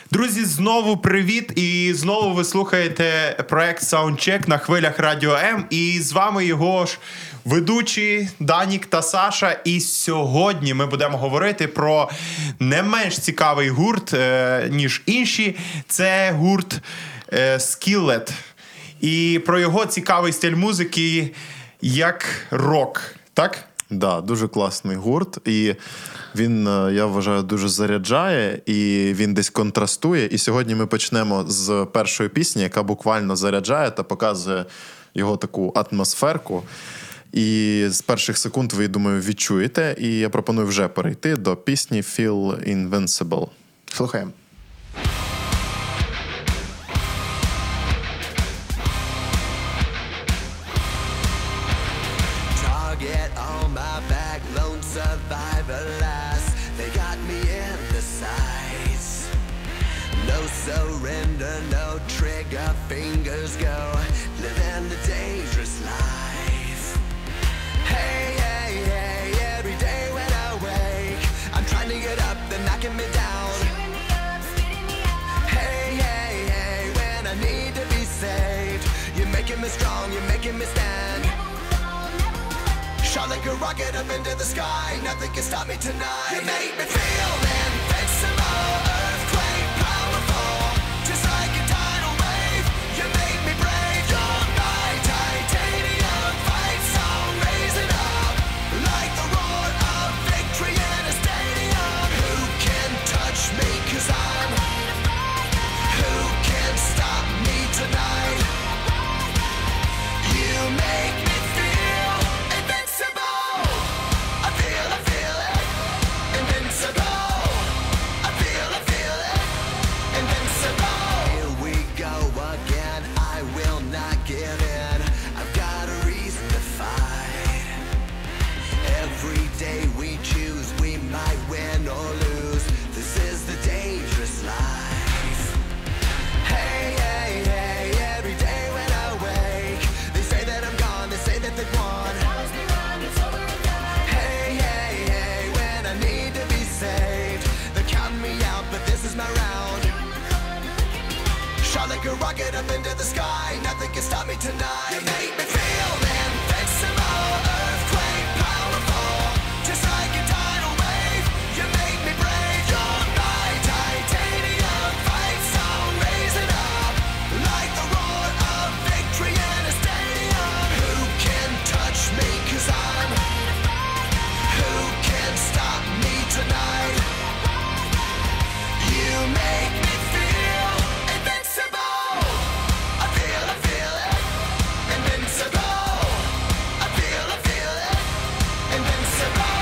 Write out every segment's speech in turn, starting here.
Друзі, знову привіт! І знову ви слухаєте проект Soundcheck на хвилях Радіо М. І з вами його ж ведучі Данік та Саша. І сьогодні ми будемо говорити про не менш цікавий гурт, ніж інші. Це гурт Skillet. І про його цікавий стиль музики як рок. Так? Да, дуже класний гурт, і він, я вважаю, дуже заряджає, і він десь контрастує. І сьогодні ми почнемо з першої пісні, яка буквально заряджає та показує його таку атмосферку. І з перших секунд ви, думаю, відчуєте. І я пропоную вже перейти до пісні «Feel Invincible». Слухаємо. Survivor last, they got me in the sights. No surrender, no trigger, fingers go, living the dangerous life. Hey, hey, hey, every day when I wake, I'm trying to get up, they're knocking me down. Hey, hey, hey, when I need to be saved, you're making me strong, you're making me stand. Shot like a rocket up into the sky, nothing can stop me tonight. You make me feel invincible, earthquake powerful, just like a tidal wave. You make me brave, you're my titanium fight song, raising up like the roar of victory in a stadium. Who can touch me, 'cause I'm who can stop me tonight? You make me feel invincible. I feel it, invincible. I feel it, invincible. Here we go again, I will not give in. I've got a reason to fight. Every day we choose, we might win or lose. This is the dangerous life. Hey, hey, hey, every day when I wake, they say that I'm gone, they say that they've won. Hey, hey, hey, when I need to be saved, they're counting me out, but this is my round. Shot like a rocket up into the sky, nothing can stop me tonight. You make me feel invincible, earthquake powerful, just like a tidal wave. You make me brave, you're my titanium fight song, raising up like the roar of victory in a stadium. Who can touch me, 'cause I'm who can stop me tonight? You make me feel invincible. I feel it, invincible. I feel it, invincible.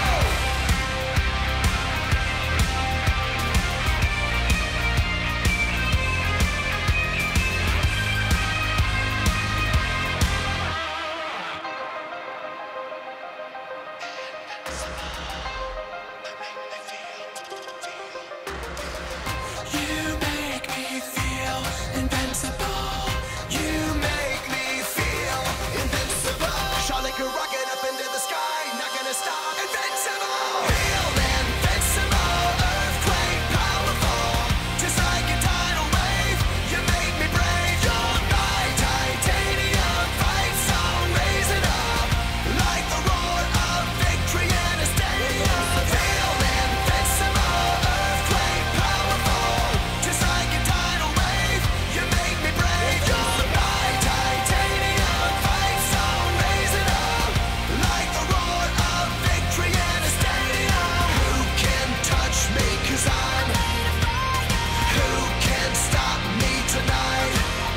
You make me feel invincible. You make me feel invincible. Shot like a rocket up into the sky, not gonna stop. Invincible. Feel invincible, earthquake powerful, just like a tidal wave. You make me brave, you're my titanium fight song, raising up like the roar of victory in a stadium. Feel invincible, earthquake powerful, just like a tidal wave. You make me brave, you're my titanium fight song, raising up like the roar of victory in a stadium. Who can touch me, 'cause I'm who can stop me tonight?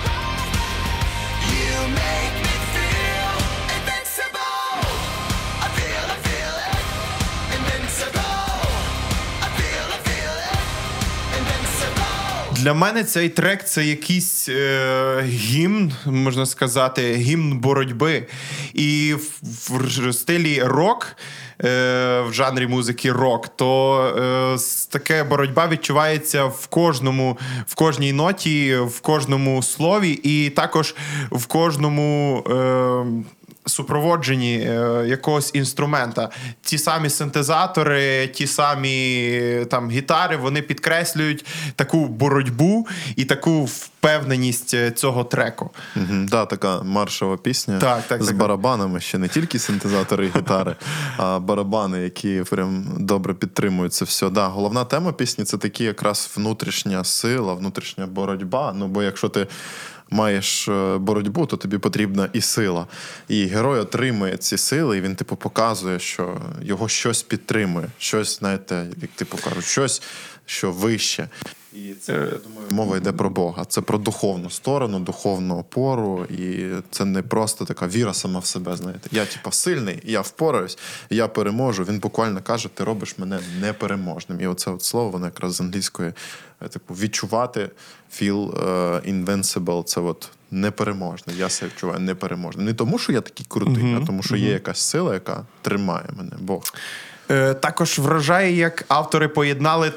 You make me feel invincible. I feel it, invincible. I feel it, invincible. Для мене цей трек – це якийсь гімн, можна сказати, гімн боротьби. І в стилі рок, в жанрі музики рок, то така боротьба відчувається в кожній ноті, в кожному слові і також в кожному супроводженні якогось інструмента. Ті самі синтезатори, ті самі там гітари, вони підкреслюють таку боротьбу і таку впевненість цього треку. Да, така маршова пісня Так, з барабанами, ще не тільки синтезатори і гітари, а барабани, які прям добре підтримують це все. Да, головна тема пісні – це такі якраз внутрішня сила, внутрішня боротьба. Ну, бо якщо ти маєш боротьбу, то тобі потрібна і сила. І герой отримує ці сили, і він, типу, показує, що його щось підтримує. Щось, знаєте, як типу кажуть, щось, що вище. І це, я думаю, мова йде про Бога. Це про духовну сторону, духовну опору. І це не просто така віра сама в себе, знаєте. Я, типу, сильний, я впораюсь, я переможу. Він буквально каже, ти робиш мене непереможним. І оце от слово, воно якраз з англійської, типу, відчувати, feel invincible, це от непереможний. Я себе відчуваю непереможним. Не тому, що я такий крутий, а тому, що є якась сила, яка тримає мене, Бог. Також вражає, як автори поєднали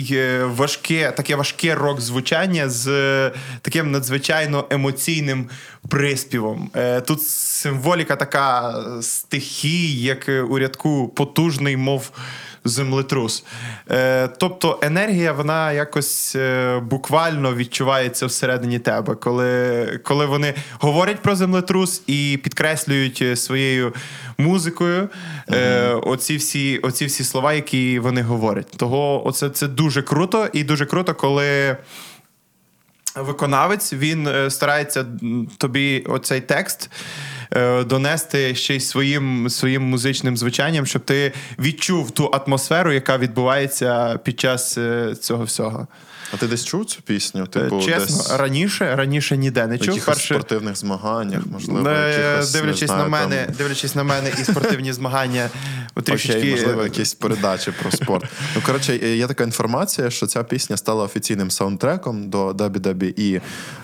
таке важке рок-звучання з таким надзвичайно емоційним приспівом. Тут символіка така стихій, як у рядку «потужний, мов землетрус». Тобто енергія, вона якось буквально відчувається всередині тебе, коли вони говорять про землетрус і підкреслюють своєю музикою оці всі слова, які вони говорять. Того це дуже круто, і дуже круто, коли виконавець, він старається тобі оцей текст донести ще й своїм музичним звучанням, щоб ти відчув ту атмосферу, яка відбувається під час цього всього. А ти десь чув цю пісню? Типу, чесно, десь... раніше ніде не чув. В якихось спортивних змаганнях, можливо, якихось, дивлячись на мене і спортивні змагання, трішечки... Окей, можливо, якісь передачі про спорт. Ну, коротше, є така інформація, що ця пісня стала офіційним саундтреком до WWE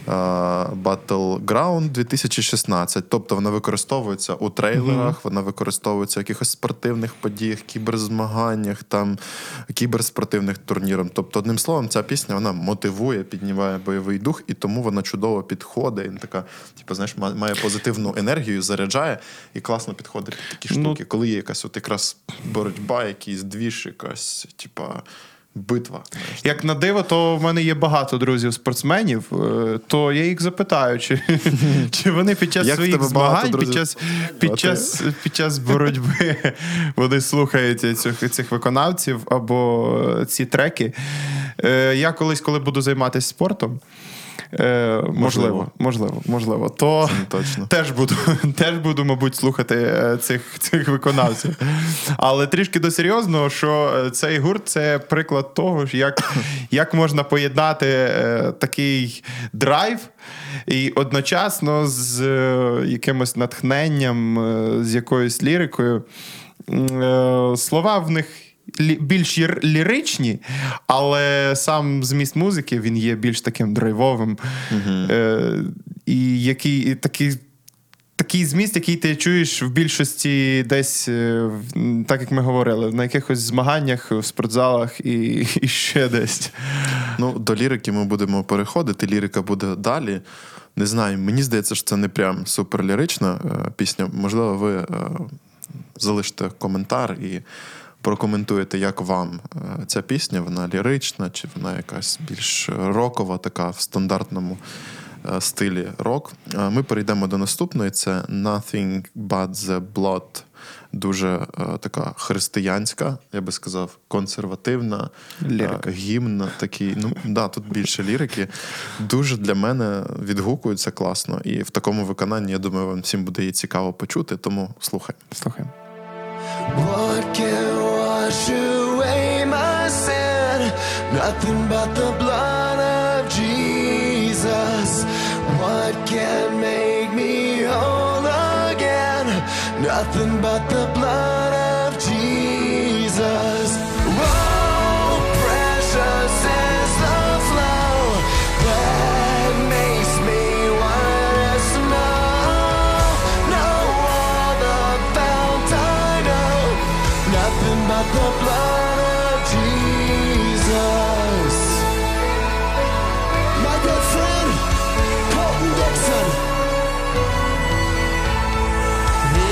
Battleground 2016. Тобто вона використовується у трейлерах, вона використовується в якихось спортивних подіях, кіберзмаганнях, там, кіберспортивних турнірах. Тобто, одним словом, ця пісня, вона мотивує, піднімає бойовий дух, і тому вона чудово підходить. І така, типу, знаєш, має позитивну енергію, заряджає, і класно підходить під такі штуки. Коли є якась от якраз боротьба, якийсь двіж, якась, типа, битва. Знаєш. Як на диво, то в мене є багато друзів-спортсменів, то я їх запитаю, чи вони під час своїх змагань, під час боротьби вони слухають цих виконавців або ці треки. Я колись, коли буду займатися спортом, можливо, то теж буду, мабуть, слухати цих виконавців. Але трішки до серйозного, що цей гурт – це приклад того, як можна поєднати такий драйв і одночасно з якимось натхненням, з якоюсь лірикою. Слова в них більш ліричні, але сам зміст музики, він є більш таким драйвовим. І такий зміст, який ти чуєш в більшості десь, так як ми говорили, на якихось змаганнях, в спортзалах і ще десь. Ну, до лірики ми будемо переходити, лірика буде далі. Не знаю, мені здається, що це не прям суперлірична пісня. Можливо, ви залишите коментар і прокоментуєте, як вам ця пісня, вона лірична, чи вона якась більш рокова, така в стандартному стилі рок. Ми перейдемо до наступної, це Nothing But The Blood. Дуже така християнська, я би сказав, консервативна, гімн такий. Ну, да, тут більше лірики. Дуже для мене відгукується класно. І в такому виконанні, я думаю, вам всім буде її цікаво почути, тому слухаємо. What can wash away my sin? Nothing but the blood of Jesus. What can make me whole again? Nothing but the blood of Jesus. Oh, precious is the flow that makes me white as snow. No other fount I know. Nothing but the blood of Jesus. My good friend, Colton Dixon.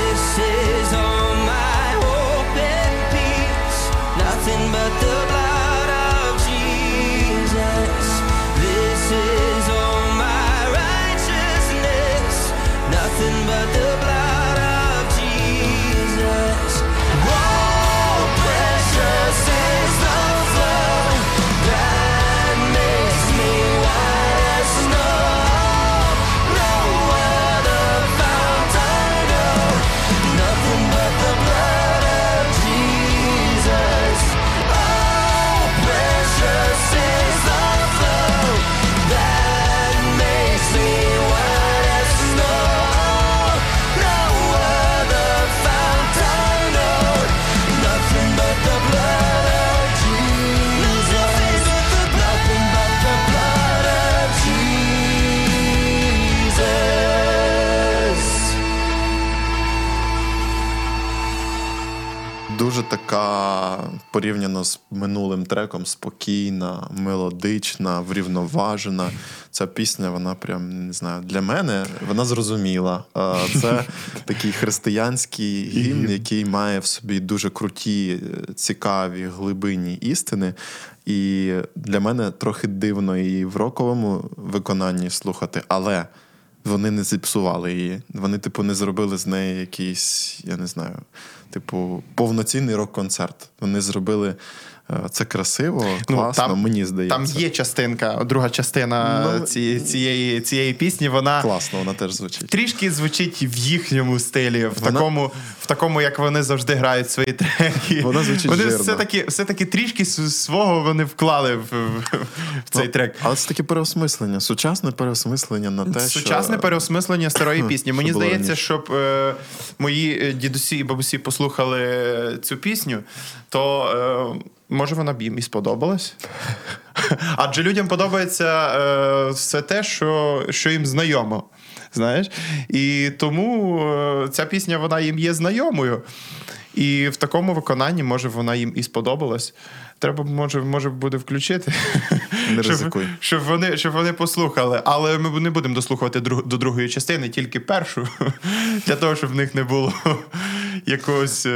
порівняно з минулим треком спокійна, мелодична, врівноважена. Ця пісня, вона прям, не знаю, для мене вона зрозуміла. Це такий християнський гімн, який має в собі дуже круті, цікаві, глибинні істини. І для мене трохи дивно і в роковому виконанні слухати, але вони не зіпсували її. Вони, типу, не зробили з неї якийсь, я не знаю, типу, повноцінний рок-концерт. Вони зробили це красиво, класно, там, мені здається. Там є частинка, друга частина цієї пісні, вона класно, вона теж звучить. Трішки звучить в їхньому стилі, в такому, як вони завжди грають свої треки. Вона звучить вони жирно. все-таки трішки свого вони вклали в цей трек. Але це таке переосмислення, сучасне переосмислення на те, Сучасне переосмислення старої пісні. Мені здається, раніше. щоб мої дідусі і бабусі послухали цю пісню, то може вона б їм і сподобалась. Адже людям подобається все те, що їм знайомо. Знаєш? І тому ця пісня, вона їм є знайомою. І в такому виконанні, може, вона їм і сподобалась. Треба, може буде включити, Не ризикуй. щоб вони послухали. Але ми не будемо дослухувати до другої частини, тільки першу, для того, щоб в них не було якогось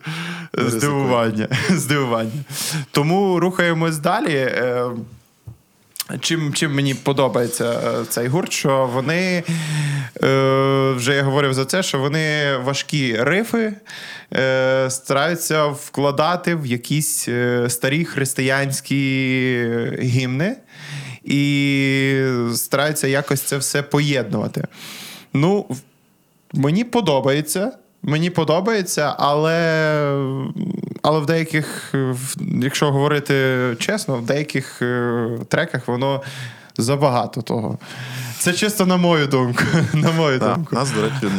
здивування. Тому рухаємось далі. Чим мені подобається цей гурт, що вони, вже я говорив за це, що вони важкі рифи стараються вкладати в якісь старі християнські гімни і стараються якось це все поєднувати. Ну, мені подобається, але в деяких, якщо говорити чесно, в деяких треках воно забагато того. Це чисто на мою думку. У нас, до речі,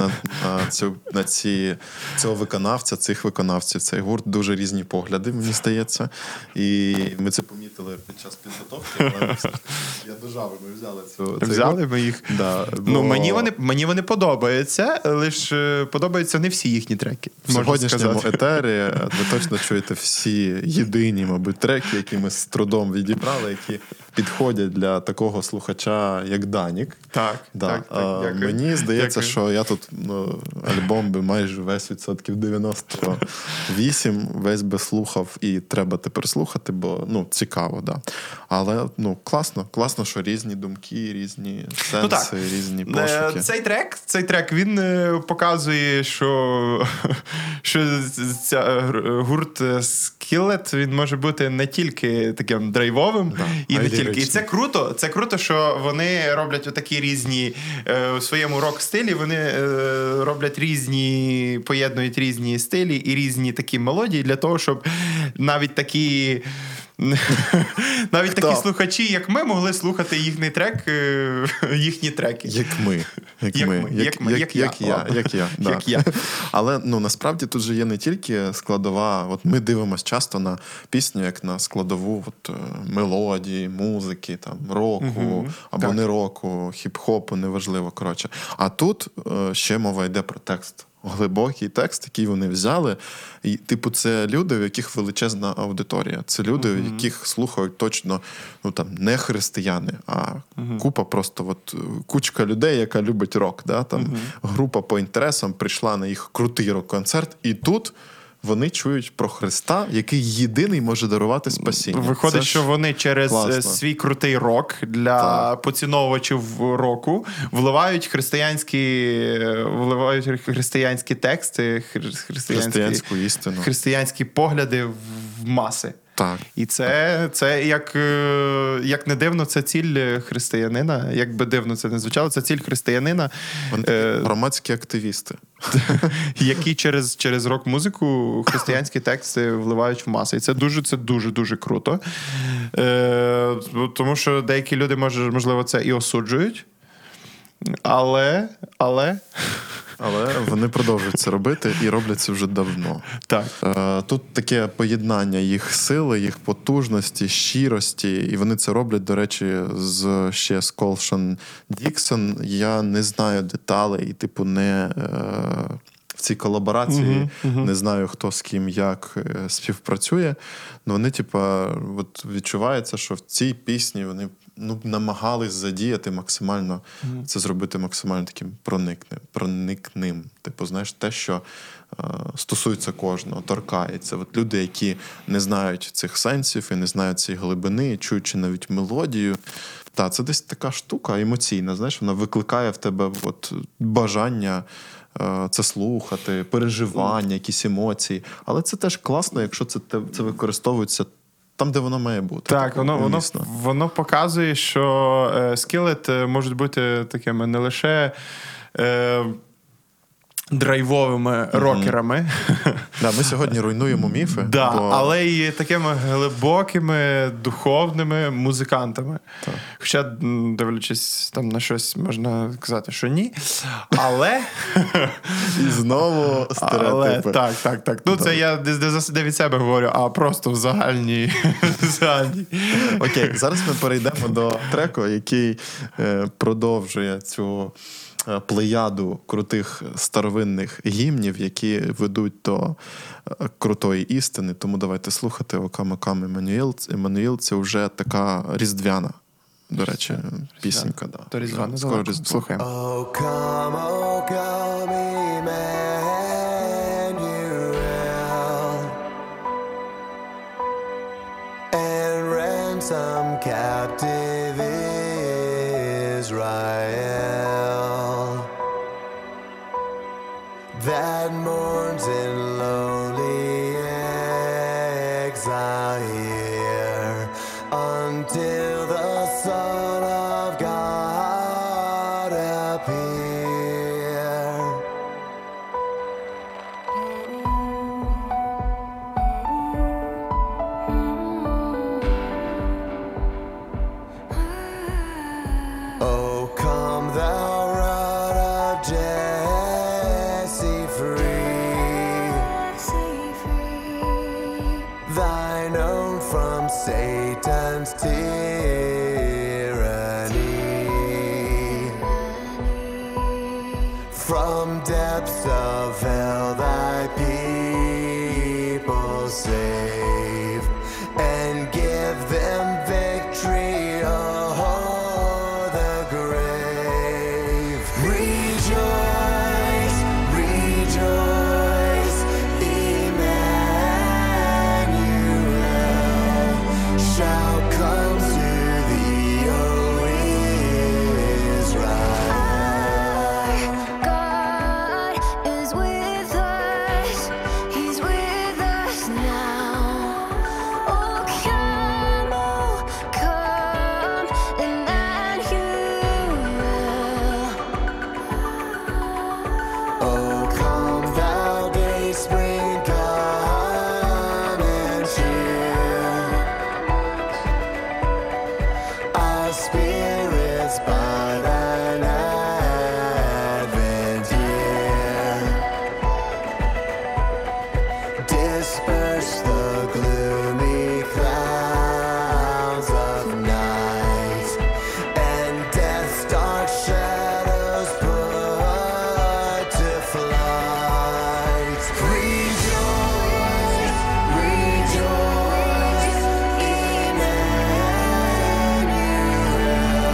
цього виконавця, цих виконавців, цей гурт дуже різні погляди, мені здається. І ми це помітили під час підготовки. Але я дожав, ми взяли цей Взяли гурт. ми їх. Да, Ну, мені вони подобаються, лише подобаються не всі їхні треки. В сьогоднішньому етері ви точно чуєте всі єдині, мабуть, треки, які ми з трудом відібрали, які підходять для такого слухача, як Данік. Так, дякую. Мені здається, Дякую. що я тут альбом би майже весь 98% весь би слухав і треба тепер слухати, бо цікаво, да. Але класно, що різні думки, різні сенси, різні пошуки. Цей трек він показує, що гурт Skillet, він може бути не тільки таким драйвовим, і не тільки. І це круто, що вони роблять отакі різні у своєму рок-стилі, вони роблять поєднують різні стилі і різні такі мелодії для того, щоб навіть такі слухачі, як ми, могли слухати їхні треки. Як я. Але насправді тут же є не тільки складова. От ми дивимося часто на пісню, як на складову мелодії, музики, там року або не року, хіп-хопу, неважливо, коротше. А тут ще мова йде про текст. Глибокий текст, який вони взяли. І, це люди, в яких величезна аудиторія. Це люди, в яких слухають точно, не християни, а купа просто кучка людей, яка любить рок. Да? Там група по інтересам прийшла на їх крутий рок-концерт, і тут вони чують про Христа, який єдиний може дарувати спасіння. Виходить, що вони через свій крутий рок для поціновувачів року вливають християнські тексти, християнську істину, християнські погляди в маси. Так. І це як не дивно, це ціль християнина. Як би дивно це не звучало, це ціль християнина. Громадські активісти. Які через рок-музику християнські тексти вливають в маси. І це дуже круто. Тому що деякі люди, можливо, це і осуджують. Але вони продовжують це робити і роблять це вже давно. Так. Тут таке поєднання їх сили, їх потужності, щирості, і вони це роблять, до речі, ще з Колшан Діксон. Я не знаю деталей і, не в цій колаборації. Не знаю, хто з ким як співпрацює. Але вони, от відчувається, що в цій пісні вони намагались задіяти максимально, це зробити максимально таким проникним. Знаєш, те, що стосується кожного, торкається. От люди, які не знають цих сенсів і не знають цієї глибини, чуючи навіть мелодію. Це десь така штука емоційна, знаєш, вона викликає в тебе бажання це слухати, переживання, якісь емоції. Але це теж класно, якщо це використовується там, де воно має бути. Так, воно показує, що скілет можуть бути такими не лише драйвовими рокерами. Ми сьогодні руйнуємо міфи. Але і такими глибокими, духовними музикантами. Так. Хоча, дивлячись там на щось, можна казати, що ні. Але... І знову стереотипи. Так. Це я не від себе говорю, а просто в загальній. Окей, зараз ми перейдемо до треку, який продовжує цю плеяду крутих старовинних гімнів, які ведуть до крутої істини. Тому давайте слухати «Окам Еммануїл». Це вже така різдвяна, до речі, пісенька. То різдвяна. Скоро Різдво. Слухаємо. Oh, come, Emmanuel, and ransom captive Israel that mourns in lonely exile here until the Son of God appear. Oh, come thou root of Jesse free, thine own from Satan's tyranny, from depths of hell thy people save, and give them victory o'er the grave. Rejoice, rejoice, Emmanuel shall come to thee, O Israel. God is with us, He's with us now. Oh, come, Emmanuel. Oh, come thou day spring, come and cheer our spirits by thine advent here. Disperse the gloomy clouds of night, and death's dark shadows put to flight. Rejoice, rejoice, Emmanuel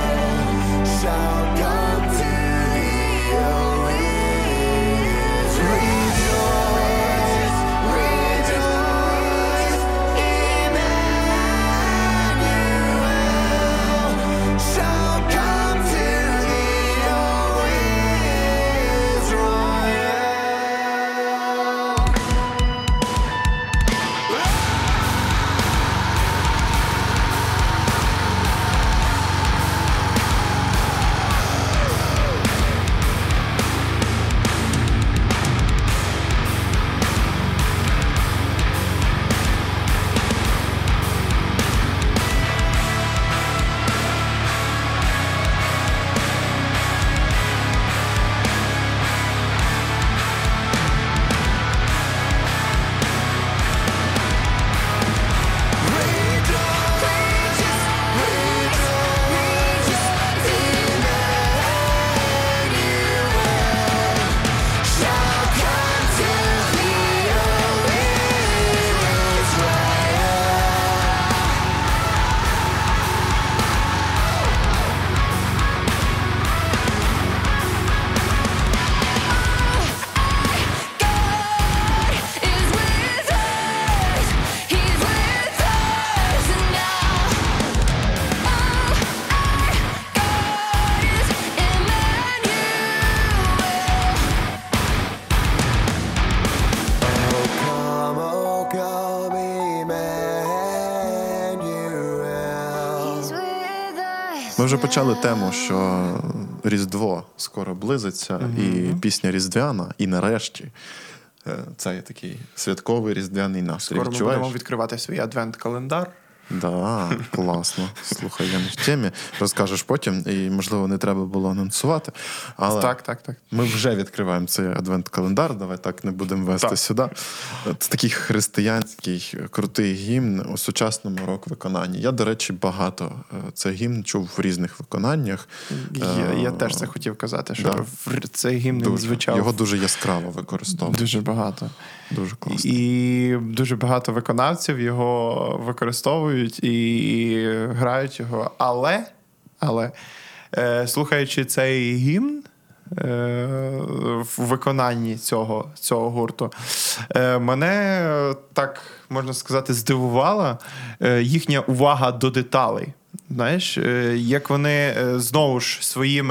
Ми вже почали тему, що Різдво скоро близиться, і пісня різдвяна, і нарешті цей такий святковий різдвяний настрій. Скоро ми Відчуваєш? будемо відкривати свій адвент-календар. Да, класно. Слухай, я не в темі. Розкажеш потім, і, можливо, не треба було анонсувати. Але Так. ми вже відкриваємо цей адвент-календар, давай так не будемо вести Так. сюди. Це такий християнський, крутий гімн у сучасному рок-виконанні. Я, до речі, багато цей гімн чув в різних виконаннях. Я теж це хотів казати, що Да. цей гімн Дуже. звучав Його дуже яскраво використовують. дуже багато. Дуже класно. І дуже багато виконавців його використовують і грають його. Але слухаючи цей гімн в виконанні цього гурту, мене, так можна сказати, здивувала їхня увага до деталей. Знаєш, як вони знову ж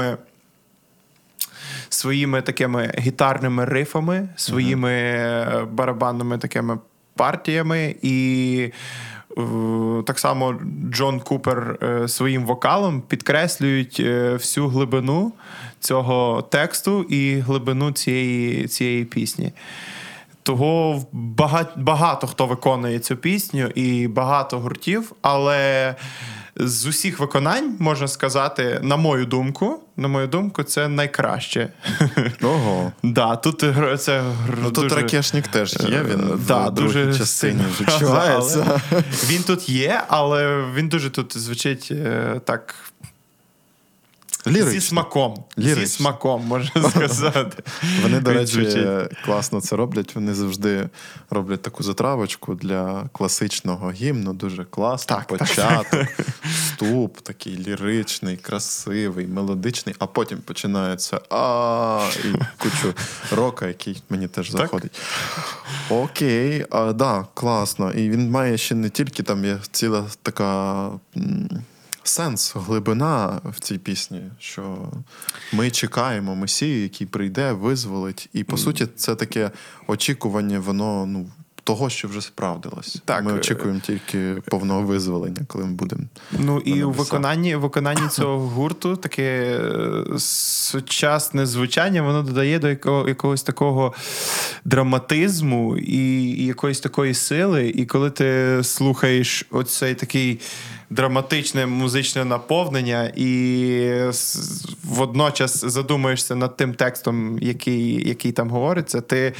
своїми такими гітарними рифами, своїми барабанними такими партіями, і так само Джон Купер своїм вокалом підкреслюють всю глибину цього тексту і глибину цієї пісні. Того багато хто виконує цю пісню і багато гуртів, але з усіх виконань, можна сказати, на мою думку, це найкраще. Ого. Да, тут це Ну, тут дуже... Ракешнік теж є, він Да, в другій дуже частині сильно. відчувається. Але він тут є, але він дуже тут звучить так Лірично. зі смаком. Лірично. Зі смаком, можна сказати. Вони, до Він речі, звучить. класно це роблять. Вони завжди роблять таку затравочку для класичного гімну. Дуже класно. Так, початок, вступ, такий ліричний, красивий, мелодичний, а потім починається і кучу рока, який мені теж заходить. Окей, да, класно. І він має ще не тільки там є ціла така сенс, глибина в цій пісні, що ми чекаємо Месію, який прийде, визволить. І, по суті, це таке очікування, воно, того, що вже справдилось. Так. Ми очікуємо тільки повного визволення, коли ми будемо. Ну і на у небесах. виконанні цього гурту таке сучасне звучання, воно додає до якогось такого драматизму і якоїсь такої сили. І коли ти слухаєш оцей такий драматичне музичне наповнення і водночас задумаєшся над тим текстом, який там говориться, ти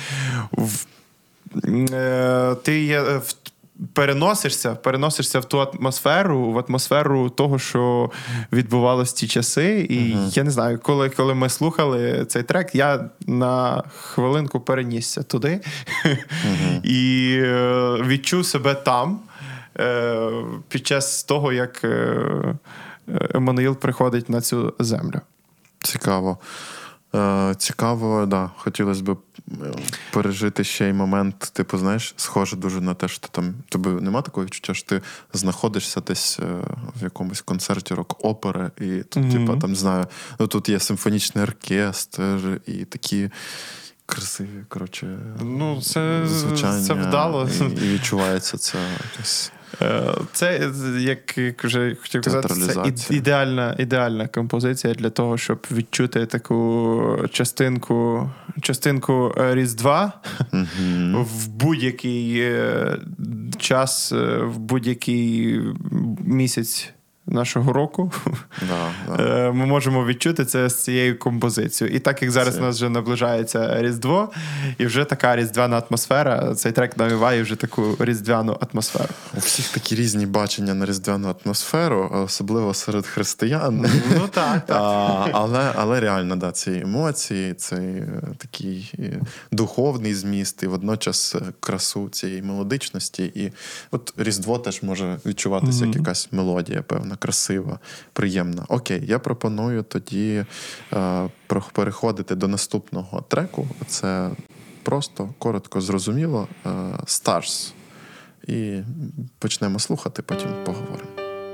переносишся в ту атмосферу, в атмосферу того, що відбувалося в ті часи. І я не знаю, коли ми слухали цей трек, я на хвилинку перенісся туди і відчув себе там під час того, як Еммануїл приходить на цю землю. Цікаво. Цікаво, да. Хотілося б пережити ще й момент, типу, знаєш, схоже дуже на те, що там тобі нема такого відчуття, що ти знаходишся десь в якомусь концерті рок-опери, і тут, типу, там, не знаю, тут є симфонічний оркестр і такі красиві, коротше, звучання. Це вдало. І відчувається це якось. Це, як вже хотів казати, це ідеальна композиція для того, щоб відчути таку частинку Різдва в будь-який час, в будь-який місяць нашого року. Да. Ми можемо відчути це з цією композицією. І так як зараз у нас вже наближається Різдво, і вже така різдвяна атмосфера, цей трек навіває вже таку різдвяну атмосферу. У всіх такі різні бачення на різдвяну атмосферу, особливо серед християн. Ну так. Але реально, да, ці емоції, цей такий духовний зміст і водночас красу цієї мелодичності. І от Різдво теж може відчуватися як якась мелодія, певна, красива, приємна. Окей, я пропоную тоді переходити до наступного треку. Це просто, коротко, зрозуміло. Stars. І почнемо слухати, потім поговоримо.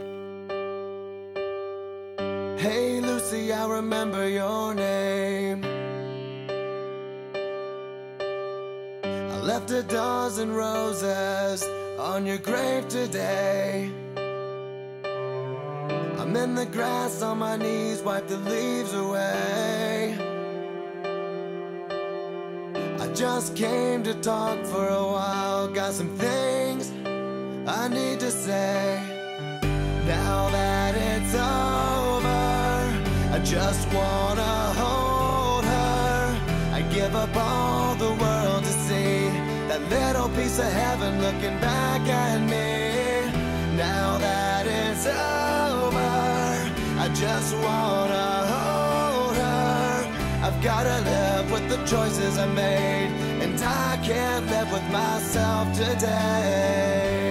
Hey Lucy, I remember your name. I left a dozen roses on your grave today. I I'm in the grass on my knees, wipe the leaves away. I just came to talk for a while, got some things I need to say. Now that it's over, I just wanna hold her. I give up all the world to see that little piece of heaven looking back at me. Now that it's over, I just wanna hold her. I've gotta live with the choices I made, and I can't live with myself today.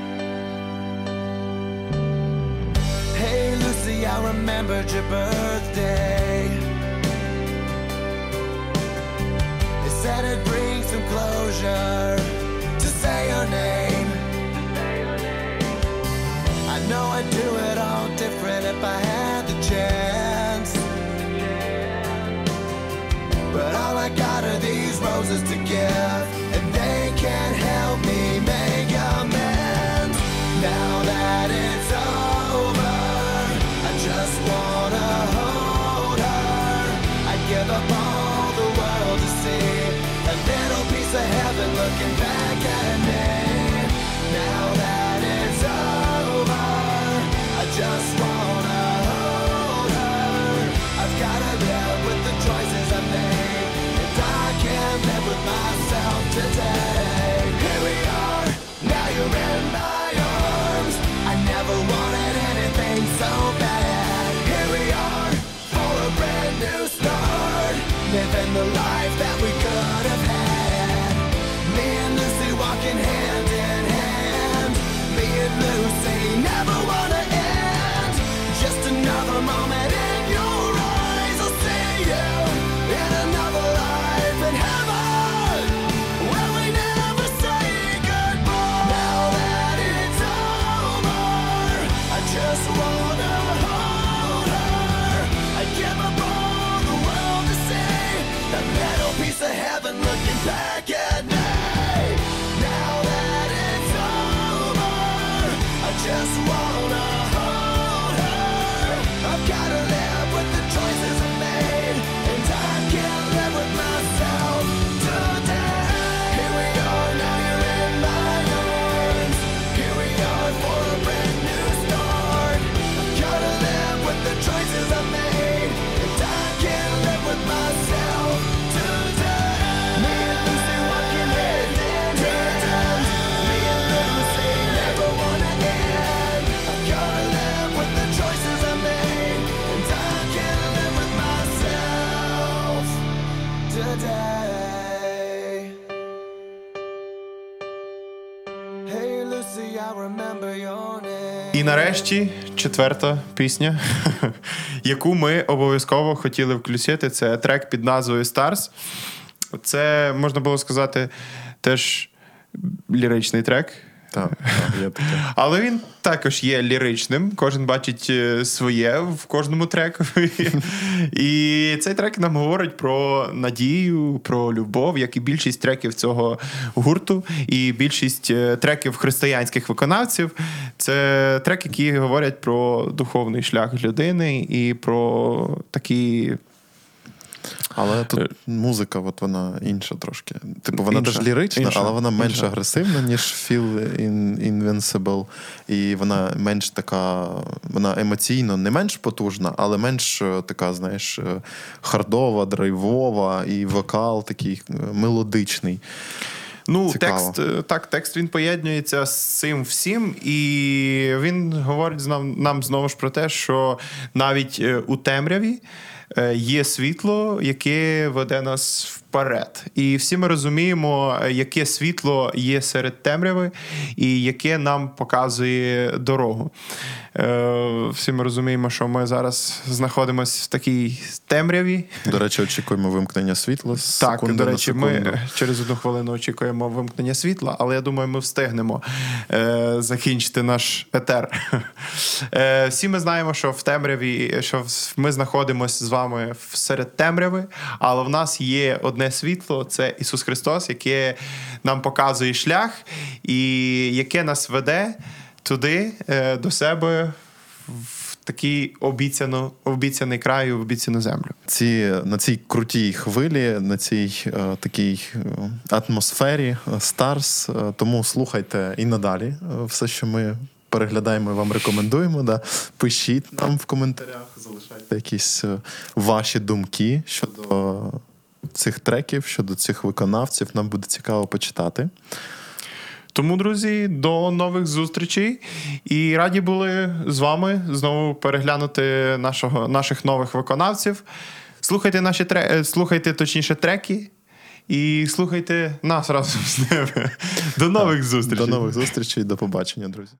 Hey Lucy, I remembered your birthday. They said it'd bring some closure to say your name. I know I'd do it all different if I had the chance. But all I got are these roses to give, and they can't help me make amends. Now that it's over, I just wanna hold her. I give up all the world to see a little piece of heaven looking back at me. Now that it's over, I just wanna hold her. I've gotta live with the choices I made, and I can't live with myself today. Here we are, now you're in my arms. I never wanted anything so bad. Here we are, for a brand new start, living the life that we could have had. Me and Lucy walking hand in hand. Me and Lucy never wanna end. Just another moment in your eyes. I'll see you in another life in heaven, where we never say goodbye. Now that it's over, I just wanna hold her. I give up all the world to see that little piece of heaven looking back at me. Now that it's over, I just wanna hold her. I've gotta live with the choices I made, and I can't live with myself today. Here we are, now you're in my arms. Here we are for a brand new start. I've gotta live with the choices I made, and I can't live with myself today. Me and Lucy walking hand in hand. Me and Lucy never wanna end. I've gotta live with the choices I made, and I can't live with myself today. Hey Lucy, I remember your name. І нарешті четверта пісня, яку ми обов'язково хотіли включити, це трек під назвою Stars. Це, можна було сказати, теж ліричний трек. Так, є таке. Але він також є ліричним. Кожен бачить своє в кожному треку. І цей трек нам говорить про надію, про любов, як і більшість треків цього гурту, і більшість треків християнських виконавців. Це треки, які говорять про духовний шлях людини і про такі... Але тут музика, от вона інша трошки. Типу, вона Інша, теж лірична, інша, але вона менш інша. агресивна, ніж Feel Invincible. І вона менш така, вона емоційно не менш потужна, але менш така, знаєш, хардова, драйвова, і вокал такий мелодичний. Ну, Цікаво. текст він поєднується з цим всім, і він говорить нам знову ж про те, що навіть у темряві є світло, яке веде нас вперед. І всі ми розуміємо, яке світло є серед темряви і яке нам показує дорогу. Всі ми розуміємо, що ми зараз знаходимося в такій темряві. До речі, очікуємо вимкнення світла з Так, секунди до на речі, секунду. ми через 1 хвилину очікуємо вимкнення світла, але я думаю, ми встигнемо закінчити наш етер. Всі ми знаємо, що в темряві, що ми знаходимося з вами серед темряви, але в нас є одне світло, це Ісус Христос, яке нам показує шлях і яке нас веде туди, до себе, в такий обіцяний край, в обіцяну землю. На цій крутій хвилі, на цій такій атмосфері Старс. Тому слухайте і надалі все, що ми переглядаємо і вам рекомендуємо. Да. Пишіть нам в коментарях, залишайте якісь ваші думки щодо цих треків, щодо цих виконавців. Нам буде цікаво почитати. Тому, друзі, до нових зустрічей. І раді були з вами знову переглянути наших нових виконавців. Слухайте точніше треки і слухайте нас разом з ними. До нових зустрічей. До нових зустрічей, до побачення, друзі.